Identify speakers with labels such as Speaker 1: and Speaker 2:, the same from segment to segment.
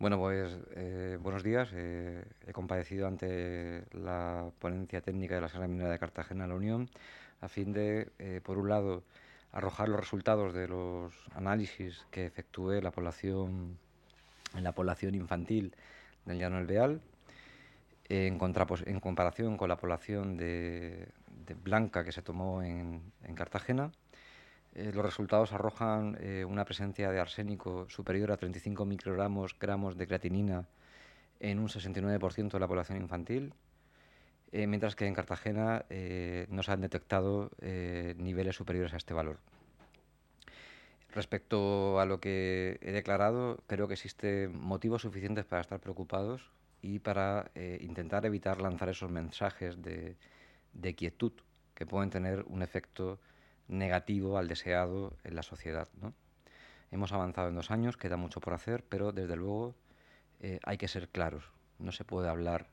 Speaker 1: Bueno, pues buenos días. He comparecido ante la ponencia técnica de la Sala Minera de Cartagena, la Unión, a fin de, por un lado, arrojar los resultados de los análisis que efectué en la población infantil del Llano del Beal, en comparación con la población de blanca que se tomó en Cartagena. Los resultados arrojan una presencia de arsénico superior a 35 gramos de creatinina en un 69% de la población infantil, mientras que en Cartagena no se han detectado niveles superiores a este valor. Respecto a lo que he declarado, creo que existen motivos suficientes para estar preocupados y para intentar evitar lanzar esos mensajes de quietud que pueden tener un efecto negativo al deseado en la sociedad, ¿no? Hemos avanzado en 2 años, queda mucho por hacer, pero desde luego hay que ser claros. No se puede hablar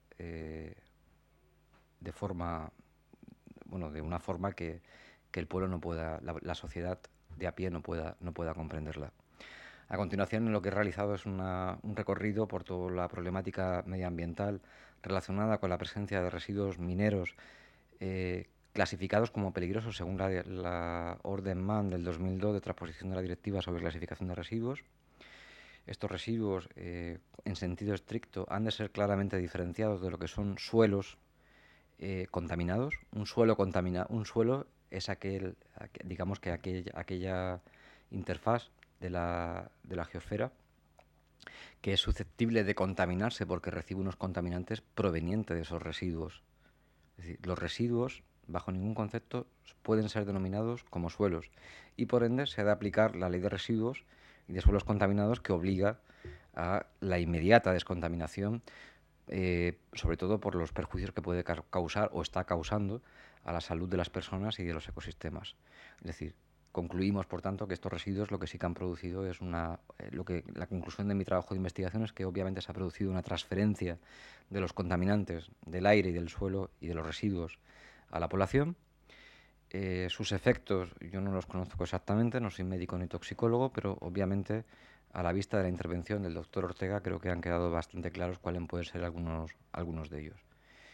Speaker 1: de forma, bueno, de una forma que el pueblo no pueda, la sociedad de a pie no pueda comprenderla. A continuación, lo que he realizado es un recorrido por toda la problemática medioambiental relacionada con la presencia de residuos mineros clasificados como peligrosos según la Orden MAN del 2002 de transposición de la Directiva sobre clasificación de residuos. Estos residuos, en sentido estricto, han de ser claramente diferenciados de lo que son suelos contaminados. Un suelo es digamos que aquella interfaz de la geosfera que es susceptible de contaminarse porque recibe unos contaminantes provenientes de esos residuos. Es decir, los residuos, bajo ningún concepto, pueden ser denominados como suelos y por ende se ha de aplicar la ley de residuos y de suelos contaminados que obliga a la inmediata descontaminación, sobre todo por los perjuicios que puede causar o está causando a la salud de las personas y de los ecosistemas. Es decir, concluimos, por tanto, que estos residuos lo que sí que han producido es la conclusión de mi trabajo de investigación es que obviamente se ha producido una transferencia de los contaminantes del aire y del suelo y de los residuos a la población. Sus efectos yo no los conozco exactamente, no soy médico ni toxicólogo, pero obviamente a la vista de la intervención del doctor Ortega creo que han quedado bastante claros cuáles pueden ser algunos de ellos.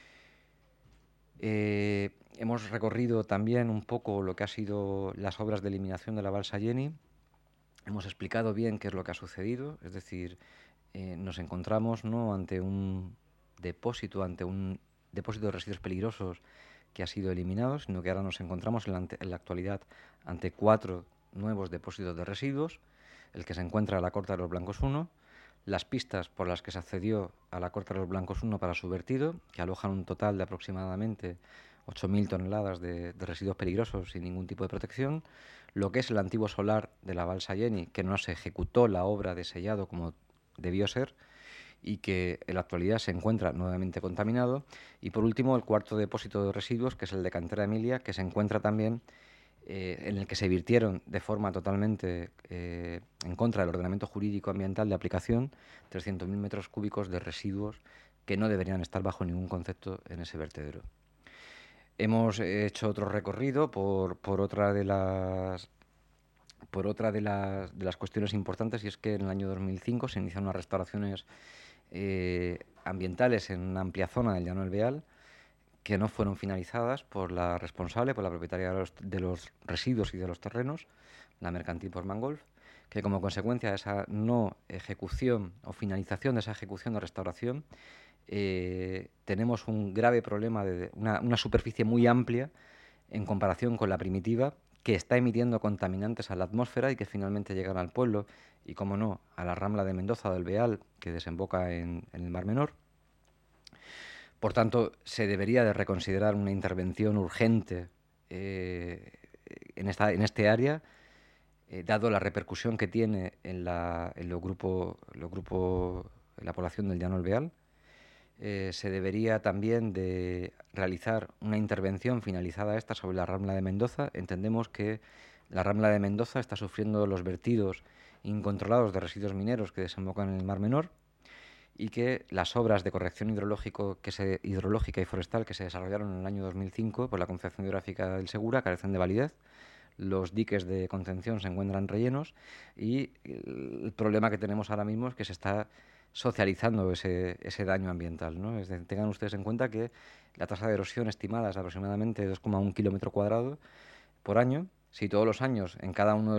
Speaker 1: Hemos recorrido también un poco lo que ha sido las obras de eliminación de la balsa Jenny. Hemos explicado bien qué es lo que ha sucedido, es decir, nos encontramos no ante un depósito de residuos peligrosos que ha sido eliminado, sino que ahora nos encontramos en la actualidad ante 4 nuevos depósitos de residuos, el que se encuentra a la Corta de los Blancos 1, las pistas por las que se accedió a la Corta de los Blancos 1 para su vertido, que alojan un total de aproximadamente 8.000 toneladas de residuos peligrosos sin ningún tipo de protección, lo que es el antiguo solar de la balsa Jenny, que no se ejecutó la obra de sellado como debió ser y que en la actualidad se encuentra nuevamente contaminado, y por último el cuarto depósito de residuos, que es el de Cantera Emilia, que se encuentra también en el que se virtieron de forma totalmente en contra del ordenamiento jurídico ambiental de aplicación 300.000 metros cúbicos de residuos que no deberían estar bajo ningún concepto en ese vertedero. Hemos hecho otro recorrido por otra de las cuestiones importantes, y es que en el año 2005 se iniciaron unas restauraciones ambientales en una amplia zona del Llano del Beal, que no fueron finalizadas por la responsable, por la propietaria de los residuos y de los terrenos, la mercantil por Mangolf, que como consecuencia de esa no ejecución o finalización de esa ejecución de restauración, tenemos un grave problema de una superficie muy amplia en comparación con la primitiva, que está emitiendo contaminantes a la atmósfera y que finalmente llegan al pueblo y, como no, a la rambla de Mendoza del Beal, que desemboca en el Mar Menor. Por tanto, se debería de reconsiderar una intervención urgente en este área, dado la repercusión que tiene en la población del Llano del Beal. Se debería también de realizar una intervención finalizada esta sobre la Rambla de Mendoza. Entendemos que la Rambla de Mendoza está sufriendo los vertidos incontrolados de residuos mineros que desembocan en el Mar Menor, y que las obras de corrección hidrológica y forestal que se desarrollaron en el año 2005 por la Confederación Hidrográfica del Segura carecen de validez, los diques de contención se encuentran rellenos y el problema que tenemos ahora mismo es que se está socializando ese daño ambiental, ¿no? Tengan ustedes en cuenta que la tasa de erosión estimada es aproximadamente 2,1 kilómetro cuadrado por año. Si todos los años en cada uno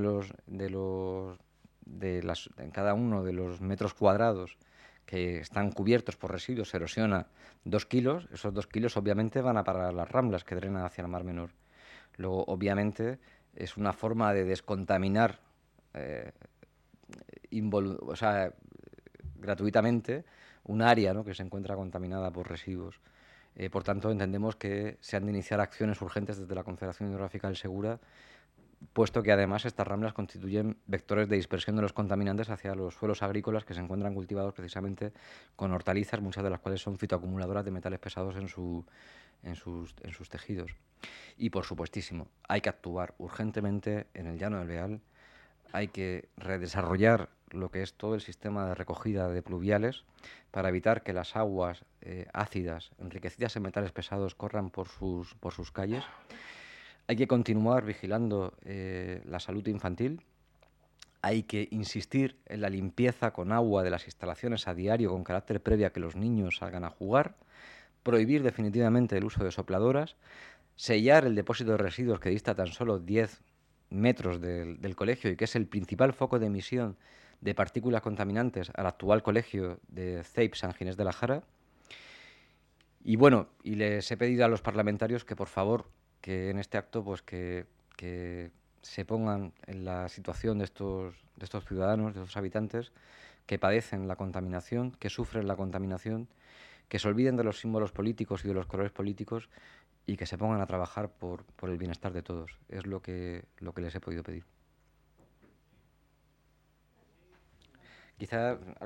Speaker 1: en cada uno de los metros cuadrados que están cubiertos por residuos se erosiona 2 kilos, esos 2 kilos obviamente van a parar las Ramblas que drenan hacia el Mar Menor. Luego, obviamente, es una forma de descontaminar eh, o sea, gratuitamente un área, ¿no?, que se encuentra contaminada por residuos. Por tanto, entendemos que se han de iniciar acciones urgentes desde la Confederación Hidrográfica del Segura, puesto que además estas ramblas constituyen vectores de dispersión de los contaminantes hacia los suelos agrícolas que se encuentran cultivados precisamente con hortalizas, muchas de las cuales son fitoacumuladoras de metales pesados en sus tejidos. Y por supuestísimo, hay que actuar urgentemente en el Llano del Beal, hay que redesarrollar lo que es todo el sistema de recogida de pluviales para evitar que las aguas ácidas, enriquecidas en metales pesados, corran por sus calles. Hay que continuar vigilando la salud infantil. Hay que insistir en la limpieza con agua de las instalaciones a diario con carácter previo a que los niños salgan a jugar. Prohibir definitivamente el uso de sopladoras. Sellar el depósito de residuos que dista tan solo 10 metros del colegio y que es el principal foco de emisión de partículas contaminantes al actual colegio de CEIP San Ginés de la Jara. Y bueno, y les he pedido a los parlamentarios que por favor, que en este acto pues que se pongan en la situación de estos ciudadanos, de estos habitantes que padecen la contaminación, que sufren la contaminación, que se olviden de los símbolos políticos y de los colores políticos y que se pongan a trabajar por el bienestar de todos. Es lo que les he podido pedir. Quizá